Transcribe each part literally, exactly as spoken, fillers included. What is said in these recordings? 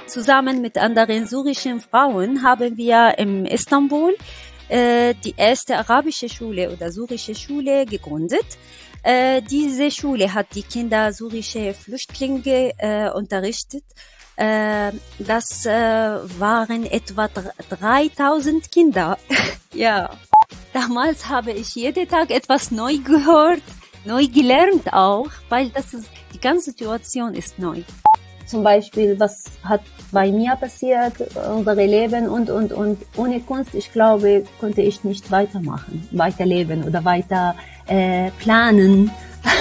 Zusammen mit anderen syrischen Frauen haben wir in Istanbul äh, die erste arabische Schule oder syrische Schule gegründet. Äh, diese Schule hat die Kinder syrische Flüchtlinge äh, unterrichtet. Äh, das äh, waren etwa dreitausend Kinder. Ja, damals habe ich jeden Tag etwas neu gehört, neu gelernt auch, weil das ist, die ganze Situation ist neu. Zum Beispiel, was hat bei mir passiert, unser Leben und, und, und. Ohne Kunst, ich glaube, konnte ich nicht weitermachen, weiterleben oder weiter äh, planen.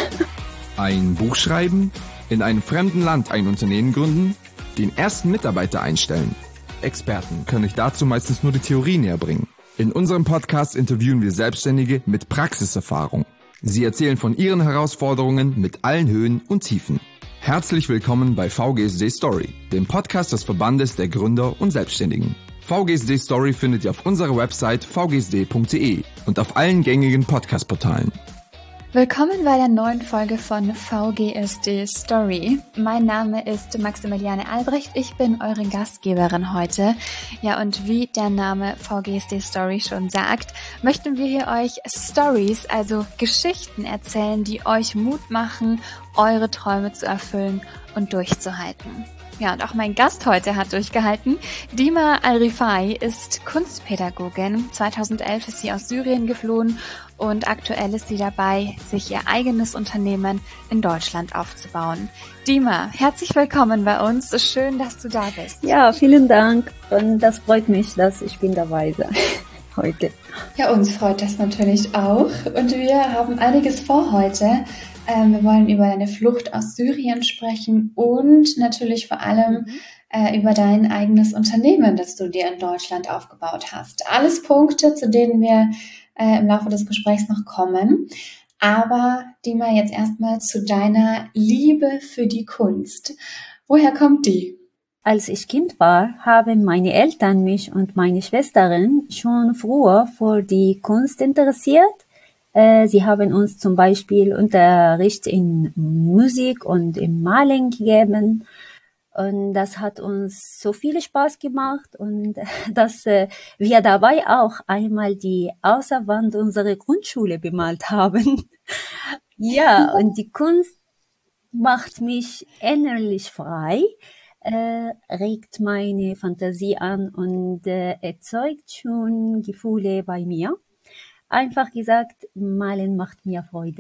Ein Buch schreiben, in einem fremden Land ein Unternehmen gründen, den ersten Mitarbeiter einstellen. Experten können euch dazu meistens nur die Theorie näher bringen. In unserem Podcast interviewen wir Selbstständige mit Praxiserfahrung. Sie erzählen von ihren Herausforderungen mit allen Höhen und Tiefen. Herzlich willkommen bei V G S D Story, dem Podcast des Verbandes der Gründer und Selbstständigen. V G S D Story findet ihr auf unserer Website v g s d punkt d e und auf allen gängigen Podcast-Portalen. Willkommen bei der neuen Folge von V G S D Story. Mein Name ist Maximiliane Albrecht, ich bin eure Gastgeberin heute. Ja, und wie der Name V G S D Story schon sagt, möchten wir hier euch Stories, also Geschichten erzählen, die euch Mut machen, eure Träume zu erfüllen und durchzuhalten. Ja, und auch mein Gast heute hat durchgehalten. Dima Al-Rifai ist Kunstpädagogin. zweitausendelf ist sie aus Syrien geflohen und aktuell ist sie dabei, sich ihr eigenes Unternehmen in Deutschland aufzubauen. Dima, herzlich willkommen bei uns. Schön, dass du da bist. Ja, vielen Dank und das freut mich, dass ich bin dabei bin heute. Ja, uns freut das natürlich auch und wir haben einiges vor heute. Ähm, wir wollen über deine Flucht aus Syrien sprechen und natürlich vor allem äh, über dein eigenes Unternehmen, das du dir in Deutschland aufgebaut hast. Alles Punkte, zu denen wir äh, im Laufe des Gesprächs noch kommen. Aber Dima, jetzt erstmal zu deiner Liebe für die Kunst. Woher kommt die? Als ich Kind war, haben meine Eltern mich und meine Schwesterin schon früher für die Kunst interessiert. Sie haben uns zum Beispiel Unterricht in Musik und im Malen gegeben. Und das hat uns so viel Spaß gemacht und dass wir dabei auch einmal die Außenwand unserer Grundschule bemalt haben. Ja, und die Kunst macht mich innerlich frei, äh, regt meine Fantasie an und äh, erzeugt schon Gefühle bei mir. Einfach gesagt, Malen macht mir Freude.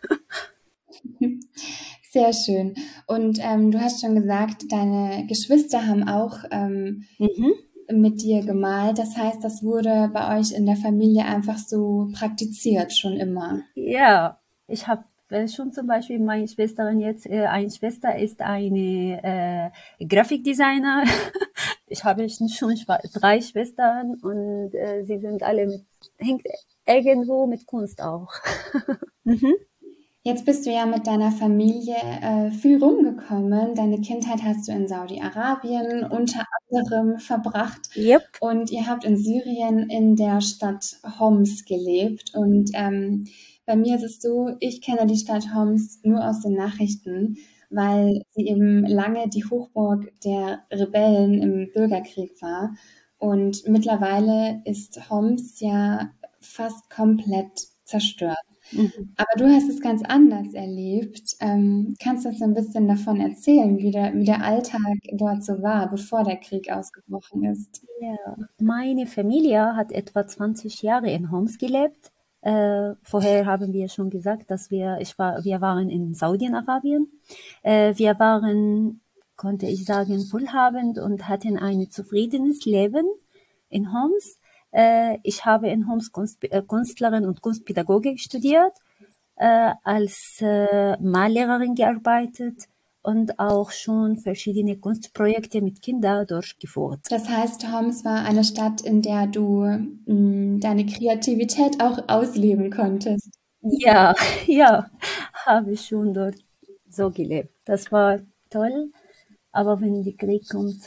Sehr schön. Und ähm, du hast schon gesagt, deine Geschwister haben auch ähm, mhm. mit dir gemalt. Das heißt, das wurde bei euch in der Familie einfach so praktiziert, schon immer. Ja, ich habe schon zum Beispiel meine Schwesterin jetzt, äh, eine Schwester ist eine äh, Grafikdesigner. Ich habe schon drei Schwestern und äh, sie sind alle mit, hängt irgendwo mit Kunst auch. mhm. Jetzt bist du ja mit deiner Familie äh, viel rumgekommen. Deine Kindheit hast du in Saudi-Arabien unter anderem verbracht. Yep. Und ihr habt in Syrien in der Stadt Homs gelebt. Und ähm, bei mir ist es so, ich kenne die Stadt Homs nur aus den Nachrichten, weil sie eben lange die Hochburg der Rebellen im Bürgerkrieg war. Und mittlerweile ist Homs ja fast komplett zerstört. Mhm. Aber du hast es ganz anders erlebt. Ähm, kannst du uns ein bisschen davon erzählen, wie der, wie der Alltag dort so war, bevor der Krieg ausgebrochen ist? Ja, meine Familie hat etwa zwanzig Jahre in Homs gelebt. Äh, vorher haben wir schon gesagt, dass wir, ich war, wir waren in Saudi-Arabien. Äh, wir waren, konnte ich sagen, wohlhabend und hatten ein zufriedenes Leben in Homs. Äh, ich habe in Homs Kunst, äh, Künstlerin und Kunstpädagogik studiert, äh, als äh, Mallehrerin gearbeitet und auch schon verschiedene Kunstprojekte mit Kindern durchgeführt. Das heißt, Homs war eine Stadt, in der du mh, deine Kreativität auch ausleben konntest. Ja, ja, habe ich schon dort so gelebt. Das war toll, aber wenn der Krieg kommt,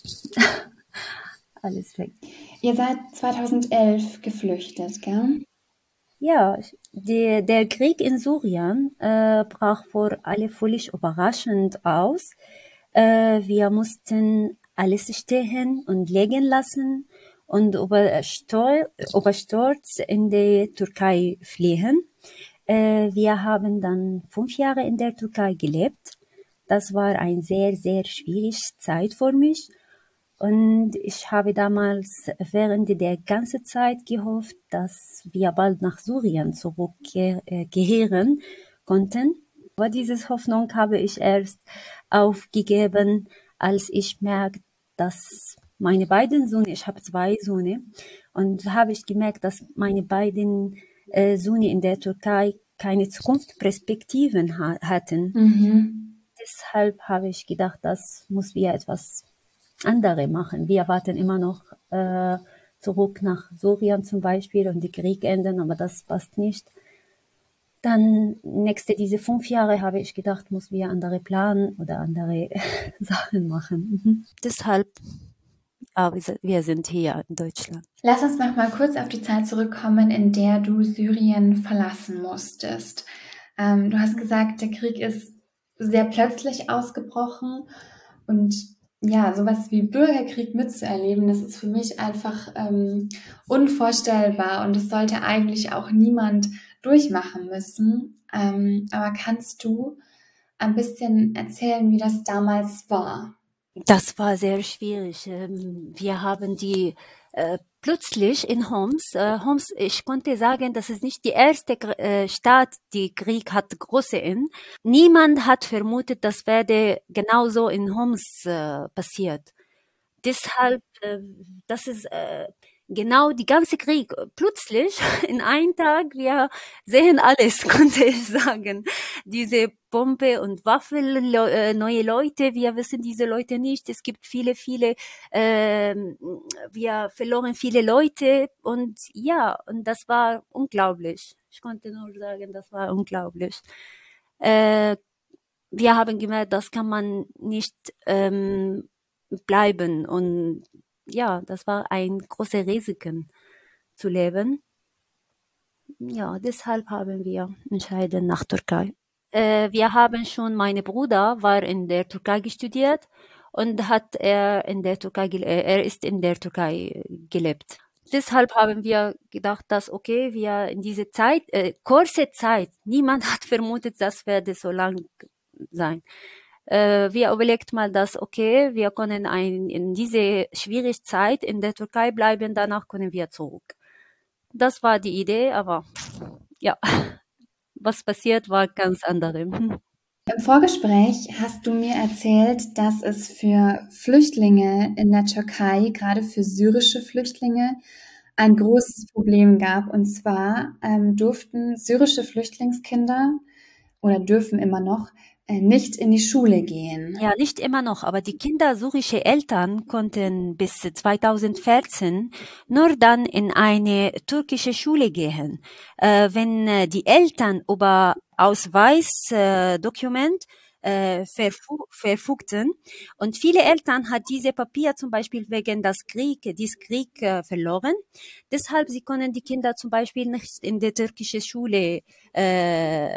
alles weg. Ihr seid zweitausendelf geflüchtet, gell? Ja, die, der Krieg in Syrien äh, brach für alle völlig überraschend aus. Äh, wir mussten alles stehen und liegen lassen und über, Stor über Sturz in die Türkei fliehen. Äh, wir haben dann fünf Jahre in der Türkei gelebt. Das war eine sehr, sehr schwierige Zeit für mich. Und ich habe damals während der ganzen Zeit gehofft, dass wir bald nach Syrien zurückkehren konnten. Aber diese Hoffnung habe ich erst aufgegeben, als ich merkte, dass meine beiden Söhne, ich habe zwei Söhne, und habe ich gemerkt, dass meine beiden äh, Söhne in der Türkei keine Zukunftsperspektiven ha hatten. Mhm. Deshalb habe ich gedacht, das muss wir etwas andere machen. Wir warten immer noch äh, zurück nach Syrien zum Beispiel und die Krieg enden, aber das passt nicht. Dann nächste diese fünf Jahre habe ich gedacht, muss wir andere planen oder andere Sachen machen. Mhm. Deshalb, ja, wir sind hier in Deutschland. Lass uns noch mal kurz auf die Zeit zurückkommen, in der du Syrien verlassen musstest. Ähm, du hast gesagt, der Krieg ist sehr plötzlich ausgebrochen und ja, sowas wie Bürgerkrieg mitzuerleben, das ist für mich einfach ähm, unvorstellbar und das sollte eigentlich auch niemand durchmachen müssen. Ähm, aber kannst du ein bisschen erzählen, wie das damals war? Das war sehr schwierig. Wir haben die äh, plötzlich in Homs, äh, Homs, ich konnte sagen, das ist nicht die erste äh, Stadt, die Krieg hat große in. Niemand hat vermutet, das werde genauso in Homs äh, passiert. Deshalb, äh, das ist äh, genau die ganze Krieg. Plötzlich in einem Tag, wir sehen alles, konnte ich sagen. Diese Bombe und Waffe, le neue Leute, wir wissen diese Leute nicht. Es gibt viele, viele, äh, wir verloren viele Leute und ja, und das war unglaublich. Ich konnte nur sagen, das war unglaublich. Äh, wir haben gemerkt, das kann man nicht ähm, bleiben und ja, das war ein großes Risiko zu leben. Ja, deshalb haben wir entschieden nach Türkei. Äh, wir haben schon, meine Bruder war in der Türkei studiert und hat er in der Türkei, er ist in der Türkei gelebt. Deshalb haben wir gedacht, dass okay, wir in diese Zeit, äh, kurze Zeit, niemand hat vermutet, das werde so lang sein. Äh, wir überlegt mal, dass okay, wir können ein, in diese schwierige Zeit in der Türkei bleiben, danach können wir zurück. Das war die Idee, aber ja, was passiert, war ganz andere. Im Vorgespräch hast du mir erzählt, dass es für Flüchtlinge in der Türkei, gerade für syrische Flüchtlinge, ein großes Problem gab. Und zwar ähm, durften syrische Flüchtlingskinder oder dürfen immer noch äh, nicht in die Schule gehen. Ja, nicht immer noch, aber die Kinder syrische Eltern konnten bis zweitausendvierzehn nur dann in eine türkische Schule gehen. Äh, wenn äh, die Eltern über Ausweisdokument äh, verfu verfügten und viele Eltern hat diese Papier zum Beispiel wegen des Krieg, dies Krieg äh, verloren. Deshalb sie können die Kinder zum Beispiel nicht in die türkische Schule äh,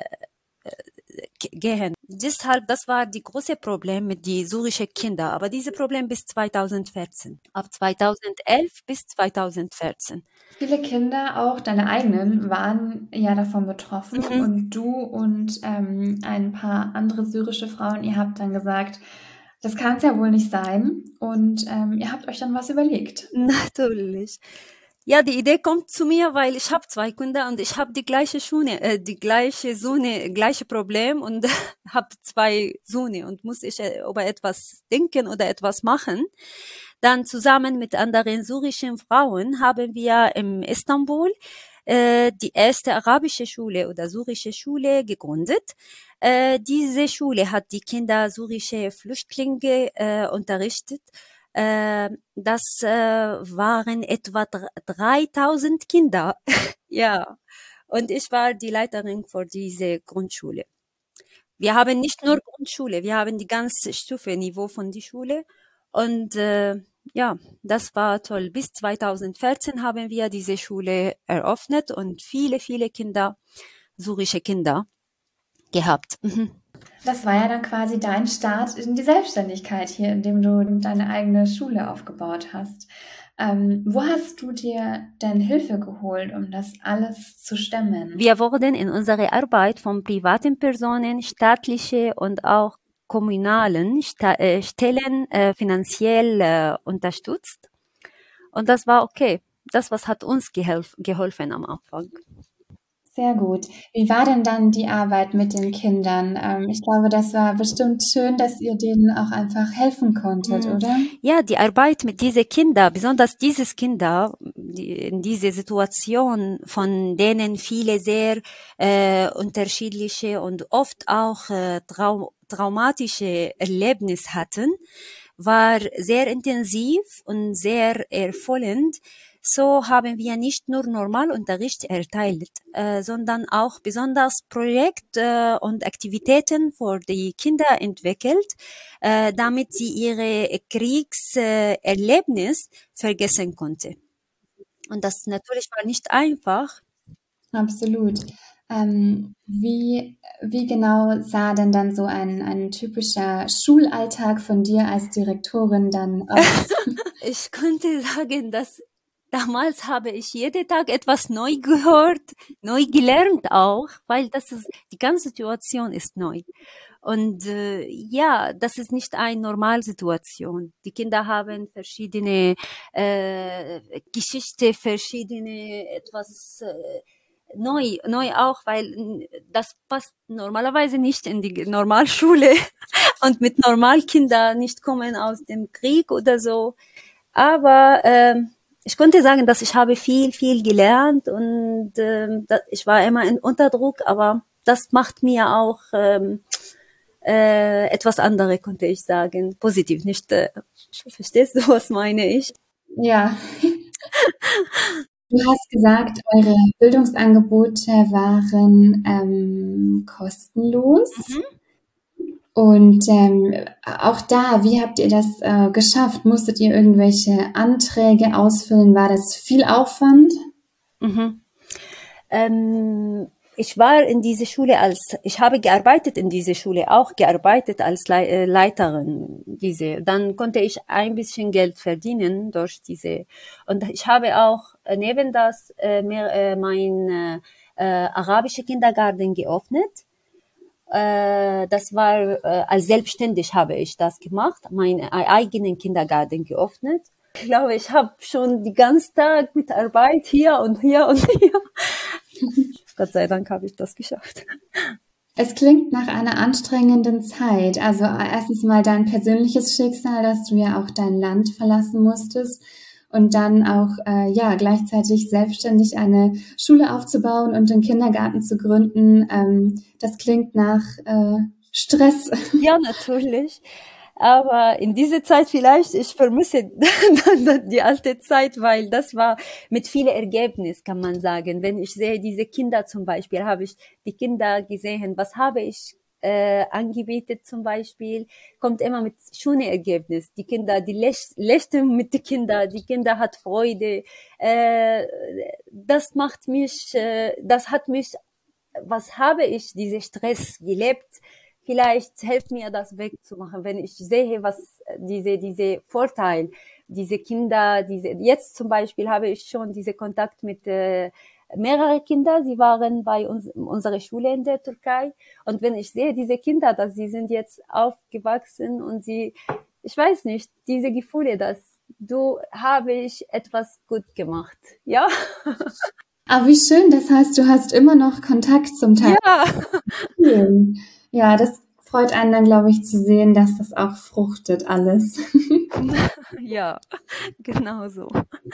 gehen. Deshalb, das war die große Problem mit die syrischen Kinder. Aber diese Problem bis zweitausendvierzehn. Ab zweitausendelf bis zweitausendvierzehn. Viele Kinder, auch deine eigenen, waren ja davon betroffen. Mhm. Und du und ähm, ein paar andere syrische Frauen, ihr habt dann gesagt, das kann es ja wohl nicht sein. Und ähm, ihr habt euch dann was überlegt. Natürlich. Ja, die Idee kommt zu mir, weil ich habe zwei Kinder und ich habe die gleiche Schule, äh, die gleiche Söhne, gleiche Problem und habe zwei Söhne und muss ich äh, über etwas denken oder etwas machen. Dann zusammen mit anderen syrischen Frauen haben wir in Istanbul äh, die erste arabische Schule oder syrische Schule gegründet. Äh, diese Schule hat die Kinder syrische Flüchtlinge äh, unterrichtet. Das äh, waren etwa dreitausend Kinder. Ja, und ich war die Leiterin für diese Grundschule. Wir haben nicht nur Grundschule, wir haben die ganze Stufe Niveau von der Schule. Und äh, ja, das war toll. Bis zweitausendvierzehn haben wir diese Schule eröffnet und viele, viele Kinder, syrische Kinder gehabt. Mhm. Das war ja dann quasi dein Start in die Selbstständigkeit hier, indem du deine eigene Schule aufgebaut hast. Ähm, wo hast du dir denn Hilfe geholt, um das alles zu stemmen? Wir wurden in unserer Arbeit von privaten Personen, staatliche und auch kommunalen Sta- äh, Stellen äh, finanziell äh, unterstützt. Und das war okay. Das was hat uns gehelf- geholfen am Anfang. Sehr gut. Wie war denn dann die Arbeit mit den Kindern? Ähm, ich glaube, das war bestimmt schön, dass ihr denen auch einfach helfen konntet, Mm, oder? Ja, die Arbeit mit diesen Kindern, besonders dieses Kinder, die, in dieser Situation, von denen viele sehr äh, unterschiedliche und oft auch äh, trau traumatische Erlebnisse hatten, war sehr intensiv und sehr erfüllend. So haben wir nicht nur Normalunterricht erteilt, äh, sondern auch besonders Projekt äh, und Aktivitäten für die Kinder entwickelt, äh, damit sie ihre Kriegserlebnis vergessen konnte. Und das natürlich war nicht einfach. Absolut. Ähm, wie, wie genau sah denn dann so ein, ein typischer Schulalltag von dir als Direktorin dann aus? Ich könnte sagen, dass damals habe ich jeden Tag etwas neu gehört, neu gelernt auch, weil das ist, die ganze Situation ist neu. Und äh, ja, das ist nicht eine Normalsituation. Die Kinder haben verschiedene äh, Geschichte, verschiedene etwas äh, neu, neu auch, weil äh, das passt normalerweise nicht in die Normalschule und mit Normalkinder nicht kommen aus dem Krieg oder so. Aber ähm, ich konnte sagen, dass ich habe viel, viel gelernt und ähm, da, ich war immer in Unterdruck, aber das macht mir auch ähm, äh, etwas andere, konnte ich sagen. Positiv, nicht, äh, verstehst du, was meine ich? Ja, du hast gesagt, eure Bildungsangebote waren ähm, kostenlos. Mhm. Und ähm, auch da, wie habt ihr das äh, geschafft? Musstet ihr irgendwelche Anträge ausfüllen? War das viel Aufwand? Mhm. Ähm, ich war in diese Schule als, ich habe gearbeitet in diese Schule, auch gearbeitet als Le äh, Leiterin, diese. Dann konnte ich ein bisschen Geld verdienen durch diese. Und ich habe auch äh, neben das äh, mehr, äh, mein äh, äh, arabische Kindergarten geöffnet. Äh, das war, äh, als selbstständig habe ich das gemacht, meinen eigenen Kindergarten geöffnet. Ich glaube, ich habe schon die ganze Tag mit Arbeit hier und hier und hier. Gott sei Dank habe ich das geschafft. Es klingt nach einer anstrengenden Zeit. Also erstens mal dein persönliches Schicksal, dass du ja auch dein Land verlassen musstest und dann auch äh, ja gleichzeitig selbstständig eine Schule aufzubauen und den Kindergarten zu gründen. Ähm, das klingt nach äh, Stress. Ja, natürlich. Aber in dieser Zeit vielleicht, ich vermisse die alte Zeit, weil das war mit viel Ergebnis, kann man sagen. Wenn ich sehe, diese Kinder zum Beispiel, habe ich die Kinder gesehen, was habe ich äh, angebietet zum Beispiel, kommt immer mit schönen Ergebnis. Die Kinder, die lächeln mit den Kindern, die Kinder hat Freude. Äh, das macht mich, äh, das hat mich, was habe ich, diese Stress gelebt? Vielleicht hilft mir das wegzumachen, wenn ich sehe, was diese, diese Vorteil, diese Kinder, diese, jetzt zum Beispiel habe ich schon diese Kontakt mit äh, mehrere Kinder, sie waren bei uns, unserer Schule in der Türkei. Und wenn ich sehe, diese Kinder, dass sie sind jetzt aufgewachsen und sie, ich weiß nicht, diese Gefühle, dass du habe ich etwas gut gemacht, ja? Aber wie schön, das heißt, du hast immer noch Kontakt zum Teil. Ja. Ja, das freut einen dann, glaube ich, zu sehen, dass das auch fruchtet alles. Ja, genau so.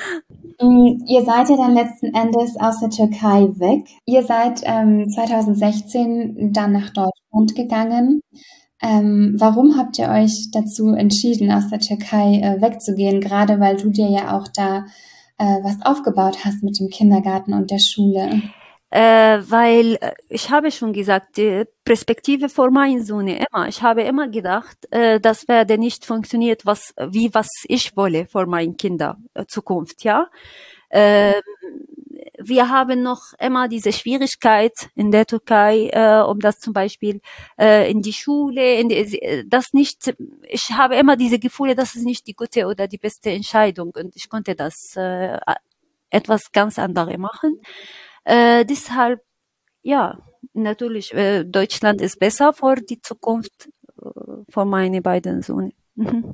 Ihr seid ja dann letzten Endes aus der Türkei weg. Ihr seid ähm, zwanzig sechzehn dann nach Deutschland gegangen. Ähm, warum habt ihr euch dazu entschieden, aus der Türkei äh, wegzugehen? Gerade weil du dir ja auch da äh, was aufgebaut hast mit dem Kindergarten und der Schule. Äh, weil äh, ich habe schon gesagt, die Perspektive vor meinen Sohn immer. Ich habe immer gedacht, äh, das werde nicht funktioniert, was wie was ich wolle für meine Kinder äh, Zukunft, ja. Äh, wir haben noch immer diese Schwierigkeit in der Türkei, äh, um das zum Beispiel äh, in die Schule, in die, das nicht, ich habe immer diese Gefühle, das ist nicht die gute oder die beste Entscheidung und ich konnte das äh, etwas ganz anderes machen. Äh, deshalb, ja, natürlich, äh, Deutschland ist besser für die Zukunft äh, für meine beiden Söhne. Mhm.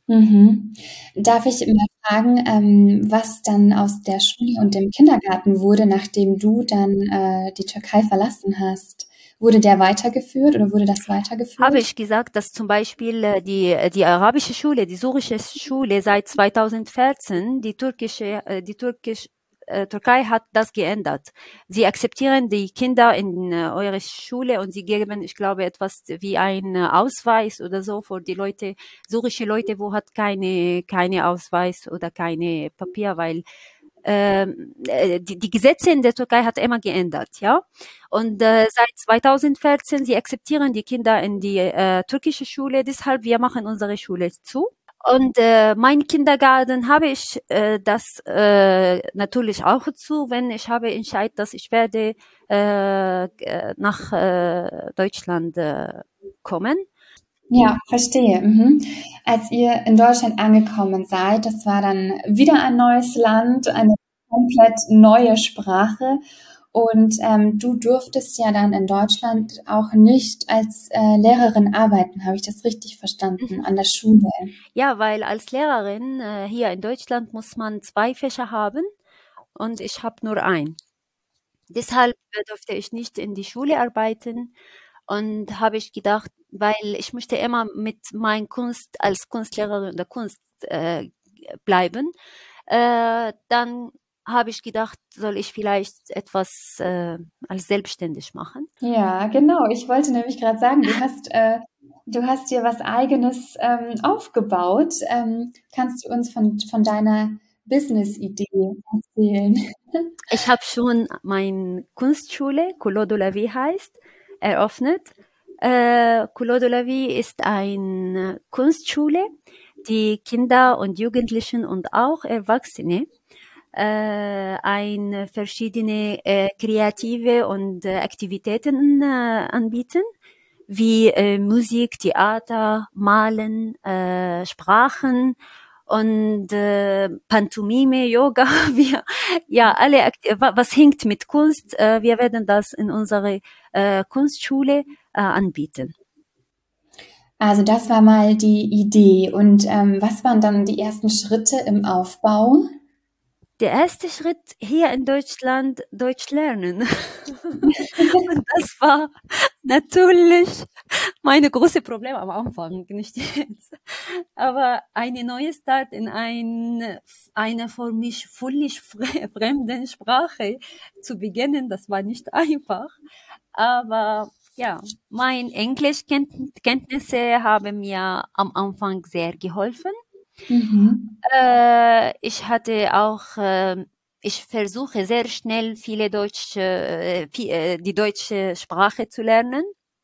Mhm. Darf ich mal fragen, ähm, was dann aus der Schule und dem Kindergarten wurde, nachdem du dann äh, die Türkei verlassen hast? Wurde der weitergeführt oder wurde das weitergeführt? Habe ich gesagt, dass zum Beispiel äh, die, die arabische Schule, die syrische Schule seit zweitausendvierzehn, die türkische, äh, die türkisch, äh, Türkei hat das geändert. Sie akzeptieren die Kinder in äh, eure Schule und sie geben, ich glaube, etwas wie ein äh, Ausweis oder so für die Leute, syrische Leute, wo hat keine, keine Ausweis oder keine Papier, weil ähm, äh, die, die Gesetze in der Türkei hat immer geändert, ja. Und äh, seit zweitausendvierzehn, sie akzeptieren die Kinder in die äh, türkische Schule, deshalb wir machen unsere Schule zu. Und äh, mein Kindergarten habe ich äh, das äh, natürlich auch zu, wenn ich habe entschieden, dass ich werde äh, äh, nach äh, Deutschland äh, kommen. Ja, verstehe. Mhm. Als ihr in Deutschland angekommen seid, das war dann wieder ein neues Land, eine komplett neue Sprache. Und ähm, du durftest ja dann in Deutschland auch nicht als äh, Lehrerin arbeiten. Habe ich das richtig verstanden? An der Schule? Ja, weil als Lehrerin äh, hier in Deutschland muss man zwei Fächer haben und ich habe nur ein. Deshalb äh, durfte ich nicht in die Schule arbeiten und habe ich gedacht, weil ich möchte immer mit meiner Kunst als Kunstlehrerin der Kunst äh, bleiben, äh, dann habe ich gedacht, soll ich vielleicht etwas äh, als selbstständig machen. Ja, genau. Ich wollte nämlich gerade sagen, du hast, äh, du hast dir was Eigenes ähm, aufgebaut. Ähm, kannst du uns von, von deiner Business-Idee erzählen? Ich habe schon meine Kunstschule, Couleur de la Vie heißt, eröffnet. Äh, Couleur de la Vie ist eine Kunstschule, die Kinder und Jugendlichen und auch Erwachsene äh, ein verschiedene äh, kreative und äh, Aktivitäten äh, anbieten, wie äh, Musik, Theater, Malen, äh, Sprachen und äh, Pantomime, Yoga, wir, ja, alle, Akt- was hängt mit Kunst, äh, wir werden das in unserer äh, Kunstschule äh, anbieten. Also das war mal die Idee. Und ähm, was waren dann die ersten Schritte im Aufbau? Der erste Schritt hier in Deutschland, Deutsch lernen. Und das war natürlich meine große Problem am Anfang, nicht jetzt. Aber eine neue Start in ein, eine für mich völlig fremde Sprache zu beginnen, das war nicht einfach. Aber ja, mein Englischkenntnisse haben mir am Anfang sehr geholfen. Mhm. Äh, ich hatte auch, äh, ich versuche sehr schnell viele deutsche, äh, viel, äh, die deutsche Sprache zu lernen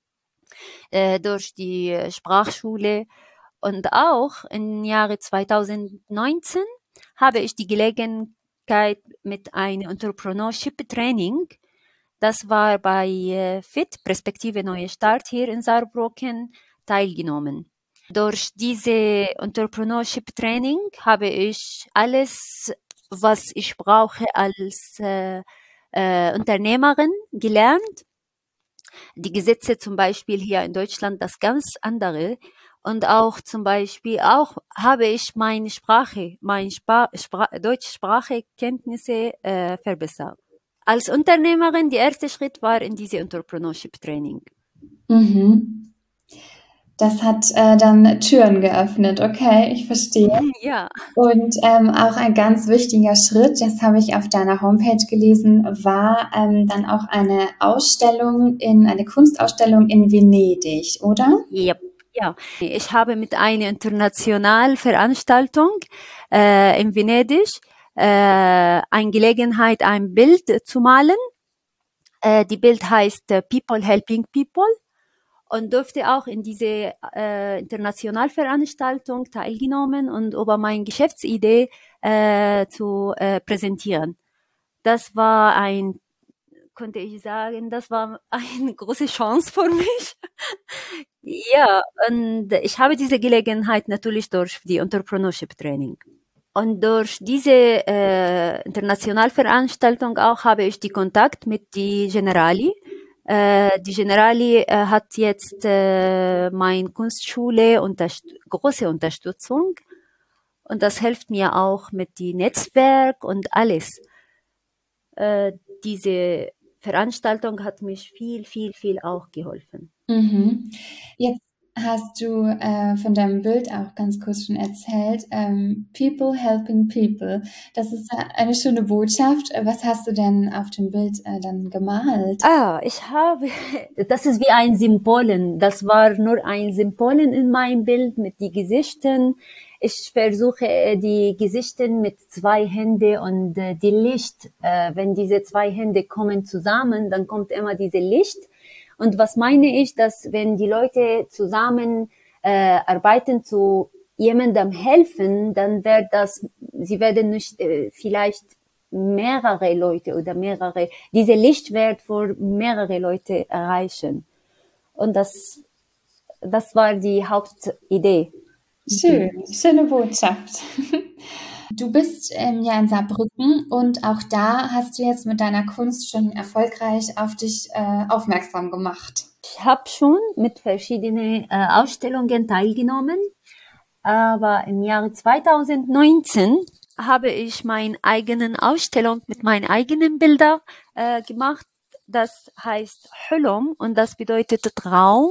äh, durch die Sprachschule und auch im Jahre zweitausendneunzehn habe ich die Gelegenheit mit einem Entrepreneurship Training. Das war bei äh, F I T, Perspektive Neue Start hier in Saarbrücken, teilgenommen. Durch diese Entrepreneurship Training habe ich alles, was ich brauche als äh, äh, Unternehmerin gelernt. Die Gesetze zum Beispiel hier in Deutschland, das ganz andere. Und auch zum Beispiel, auch habe ich meine Sprache, meine Spra Spra Deutschsprachekenntnisse äh, verbessert. Als Unternehmerin, der erste Schritt war in diese Entrepreneurship Training. Mhm. Das hat äh, dann Türen geöffnet. Okay, ich verstehe. Ja. Und ähm, auch ein ganz wichtiger Schritt, das habe ich auf deiner Homepage gelesen, war ähm, dann auch eine Ausstellung in eine Kunstausstellung in Venedig, oder? Yep. Ja, ich habe mit einer internationalen Veranstaltung äh, in Venedig äh, eine Gelegenheit, ein Bild zu malen. Äh, die Bild heißt äh, People Helping People und durfte auch in diese äh, Internationalveranstaltung teilgenommen und über meine Geschäftsidee äh, zu äh, präsentieren. das war ein, konnte ich sagen, das war eine große Chance für mich. Ja, und ich habe diese Gelegenheit natürlich durch die Entrepreneurship Training. Und durch diese äh, Internationalveranstaltung auch habe ich die Kontakt mit die Generali. Äh, die Generali äh, hat jetzt äh, meine Kunstschule unterst- große Unterstützung. Und das hilft mir auch mit dem Netzwerk und alles. Äh, diese Veranstaltung hat mich viel, viel, viel auch geholfen. Mhm. Jetzt hast du äh, von deinem Bild auch ganz kurz schon erzählt, ähm, People helping people. Das ist eine schöne Botschaft. Was hast du denn auf dem Bild äh, dann gemalt? Ah, ich habe, das ist wie ein Symbolen. Das war nur ein Symbolen in meinem Bild mit die Gesichtern. Ich versuche die Gesichter mit zwei Händen und äh, die Licht, äh, wenn diese zwei Hände kommen zusammen, dann kommt immer diese Licht. Und was meine ich, dass wenn die Leute zusammen äh, arbeiten, zu jemandem helfen, dann wird das, sie werden nicht äh, vielleicht mehrere Leute oder mehrere, diese Licht wird für mehrere Leute erreichen. Und das, das war die Hauptidee. Schön, schöne Botschaft. Du bist ähm, ja in Saarbrücken und auch da hast du jetzt mit deiner Kunst schon erfolgreich auf dich äh, aufmerksam gemacht. Ich habe schon mit verschiedenen äh, Ausstellungen teilgenommen, aber im Jahre zweitausendneunzehn habe ich meine eigenen Ausstellung mit meinen eigenen Bildern äh, gemacht. Das heißt Hulum und das bedeutet Traum.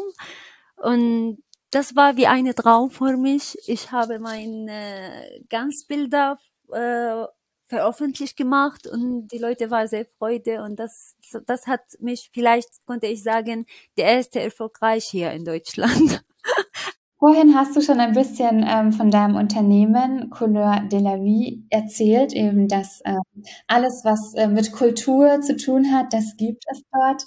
Und das war wie eine Traum für mich. Ich habe meine Ganzbilder äh, veröffentlicht gemacht und die Leute waren sehr freude und das, das hat mich, vielleicht konnte ich sagen, der erste erfolgreich hier in Deutschland. Vorhin hast du schon ein bisschen ähm, von deinem Unternehmen Couleur de la Vie erzählt, eben dass äh, alles, was äh, mit Kultur zu tun hat, das gibt es dort.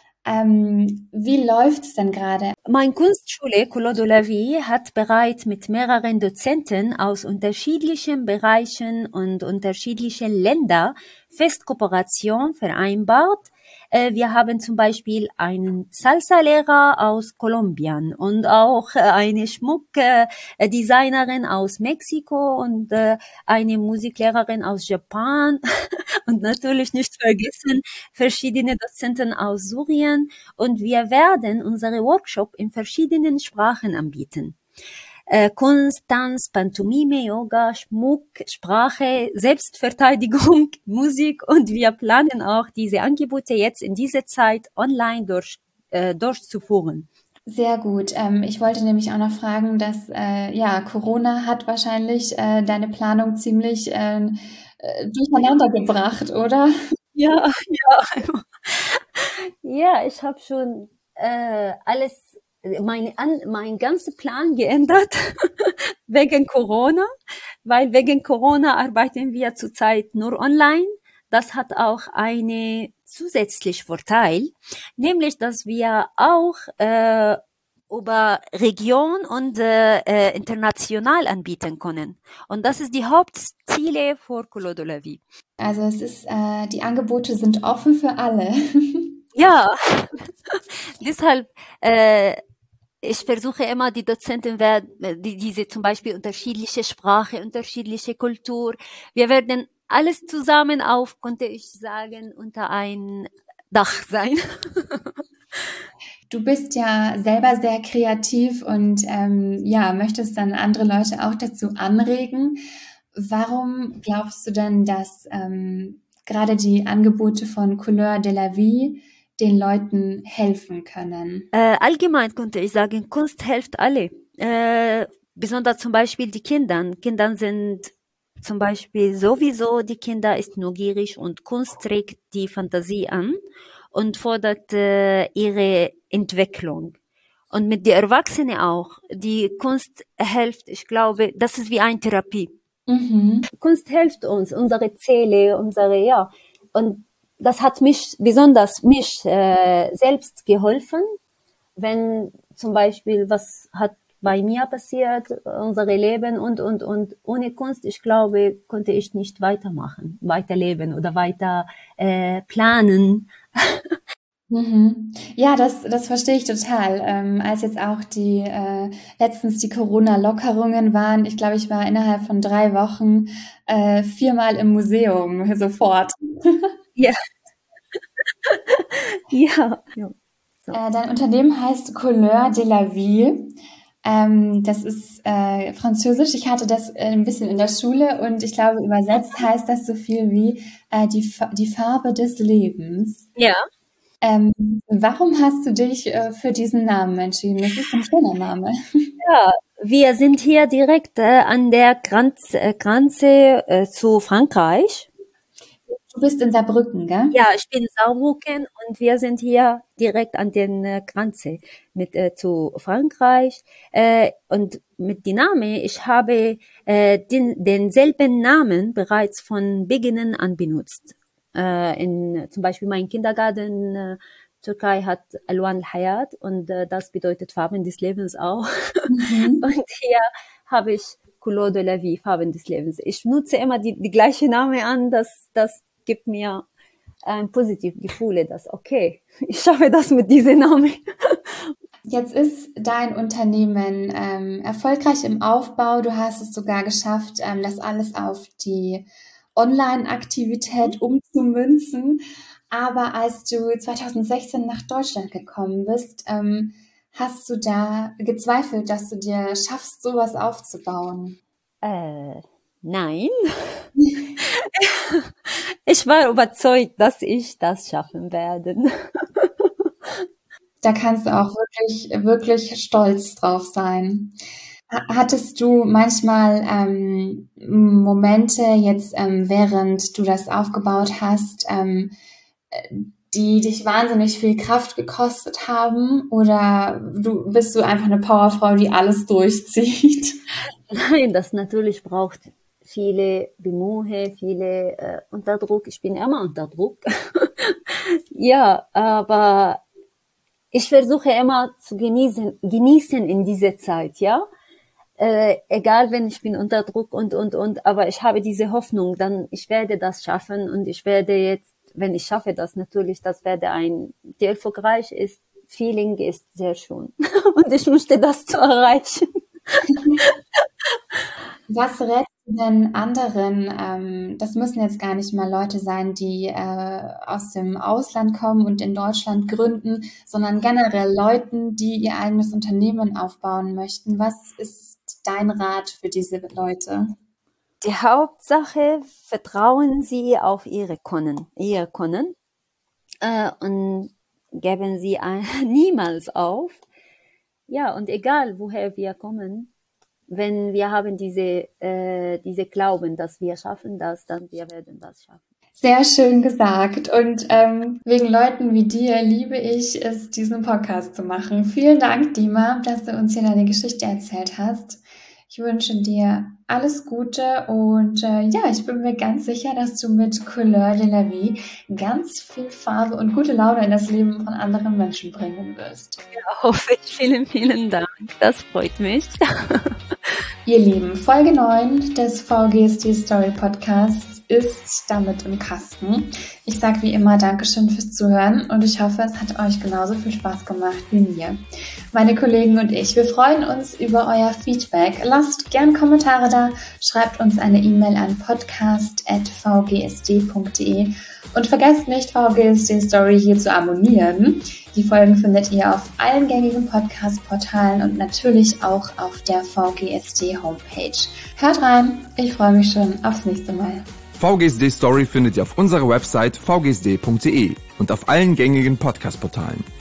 Ähm, wie läuft es denn gerade? Meine Kunstschule Couleur de la Vie hat bereits mit mehreren Dozenten aus unterschiedlichen Bereichen und unterschiedlichen Ländern Festkooperation vereinbart. Wir haben zum Beispiel einen Salsa-Lehrer aus Kolumbien und auch eine Schmuckdesignerin aus Mexiko und eine Musiklehrerin aus Japan und natürlich nicht vergessen verschiedene Dozenten aus Syrien. Und wir werden unsere Workshop in verschiedenen Sprachen anbieten. Äh, Kunst, Tanz, Pantomime, Yoga, Schmuck, Sprache, Selbstverteidigung, Musik und wir planen auch diese Angebote jetzt in dieser Zeit online durch, äh, durchzuführen. Sehr gut. Ähm, ich wollte nämlich auch noch fragen, dass äh, ja Corona hat wahrscheinlich äh, deine Planung ziemlich äh, durcheinander gebracht, oder? Ja, ja. Ja, ich habe schon äh, alles, meine, an, mein ganzer Plan geändert wegen Corona, weil wegen Corona arbeiten wir zurzeit nur online. Das hat auch einen zusätzlichen Vorteil, nämlich, dass wir auch äh, über Region und äh, international anbieten können. Und das ist die Hauptziele für Couleur de la Vie. Also es ist, äh, die Angebote sind offen für alle. Ja, deshalb, äh, ich versuche immer, die Dozenten werden, die, diese zum Beispiel unterschiedliche Sprache, unterschiedliche Kultur. Wir werden alles zusammen auf, konnte ich sagen, unter ein Dach sein. Du bist ja selber sehr kreativ und ähm, ja, möchtest dann andere Leute auch dazu anregen. Warum glaubst du denn, dass ähm, gerade die Angebote von Couleur de la Vie den Leuten helfen können? Äh, allgemein konnte ich sagen, Kunst hilft alle. Äh, besonders zum Beispiel die Kinder. Kinder sind zum Beispiel sowieso, die Kinder ist neugierig und Kunst trägt die Fantasie an und fordert äh, ihre Entwicklung. Und mit den Erwachsenen auch. Die Kunst hilft, ich glaube, das ist wie eine Therapie. Mhm. Kunst hilft uns, unsere Seele, unsere, ja. Und das hat mich, besonders mich äh, selbst geholfen, wenn zum Beispiel was hat bei mir passiert, unser Leben und, und, und ohne Kunst, ich glaube, konnte ich nicht weitermachen, weiterleben oder weiter äh, planen. Mhm. Ja, das, das verstehe ich total. Ähm, als jetzt auch die äh, letztens die Corona-Lockerungen waren, ich glaube, ich war innerhalb von drei Wochen äh, viermal im Museum sofort. Ja. Ja. Ja. So. Äh, dein Unternehmen heißt Couleur de la Vie. Ähm, das ist äh, französisch. Ich hatte das äh, ein bisschen in der Schule und ich glaube, übersetzt heißt das so viel wie äh, die, Fa- die Farbe des Lebens. Ja. Ähm, warum hast du dich äh, für diesen Namen entschieden? Das ist ein schöner Name. Ja, wir sind hier direkt äh, an der Grenze, äh, Grenze äh, zu Frankreich. Du bist in Saarbrücken, gell? Ja, ich bin in Saarbrücken und wir sind hier direkt an den äh, Grenze mit äh, zu Frankreich äh, und mit dem Namen, ich habe äh, den denselben Namen bereits von Beginn an benutzt. Äh, in zum Beispiel mein Kindergarten äh, Türkei hat Alwan al-Hayat und äh, das bedeutet Farben des Lebens auch. Mhm. Und hier habe ich Couleur de la Vie, Farben des Lebens. Ich nutze immer die, die gleiche Name an, das, das gibt mir ein positives Gefühl, dass okay, ich schaffe das mit diesem Namen. Jetzt ist dein Unternehmen ähm, erfolgreich im Aufbau. Du hast es sogar geschafft, ähm, das alles auf die Online-Aktivität umzumünzen. Aber als du zwanzig sechzehn nach Deutschland gekommen bist, ähm, hast du da gezweifelt, dass du dir schaffst, sowas aufzubauen? Äh, nein. Ich war überzeugt, dass ich das schaffen werde. Da kannst du auch wirklich, wirklich stolz drauf sein. Hattest du manchmal ähm, Momente jetzt, ähm, während du das aufgebaut hast, ähm, die dich wahnsinnig viel Kraft gekostet haben? Oder du bist du einfach eine Powerfrau, die alles durchzieht? Nein, das natürlich braucht viele Bemühungen, viele äh, Unterdruck. Ich bin immer unter Druck. Ja, aber ich versuche immer zu genießen, genießen in dieser Zeit, ja. Äh, egal, wenn ich bin unter Druck und, und, und, aber ich habe diese Hoffnung, dann, ich werde das schaffen und ich werde jetzt, wenn ich schaffe das natürlich, das werde ein, die erfolgreich ist, Feeling ist sehr schön. Und ich möchte das zu erreichen. Was rätst du denn anderen? Ähm, das müssen jetzt gar nicht mal Leute sein, die äh, aus dem Ausland kommen und in Deutschland gründen, sondern generell Leuten, die ihr eigenes Unternehmen aufbauen möchten. Was ist dein Rat für diese Leute? Die Hauptsache, vertrauen Sie auf Ihre Können, Ihr Können, äh, und geben Sie ein, niemals auf. Ja, und egal, woher wir kommen, wenn wir haben diese, äh, diese Glauben, dass wir schaffen das, dann wir werden das schaffen. Sehr schön gesagt. Und ähm, wegen Leuten wie dir liebe ich es, diesen Podcast zu machen. Vielen Dank, Dima, dass du uns hier deine Geschichte erzählt hast. Ich wünsche dir alles Gute und äh, ja, ich bin mir ganz sicher, dass du mit Couleur de la Vie ganz viel Farbe und gute Laune in das Leben von anderen Menschen bringen wirst. Ja, hoffe ich. Vielen, vielen Dank. Das freut mich. Ihr Lieben, Folge neun des V G S D Story Podcasts ist damit im Kasten. Ich sage wie immer Dankeschön fürs Zuhören und ich hoffe, es hat euch genauso viel Spaß gemacht wie mir. Meine Kollegen und ich, wir freuen uns über euer Feedback. Lasst gern Kommentare da, schreibt uns eine E-Mail an podcast at v g s d punkt d e und vergesst nicht, V G S D Story hier zu abonnieren. Die Folgen findet ihr auf allen gängigen Podcast-Portalen und natürlich auch auf der V G S D Homepage. Hört rein, ich freue mich schon aufs nächste Mal. V G S D Story findet ihr auf unserer Website v g s d punkt d e und auf allen gängigen Podcast-Portalen.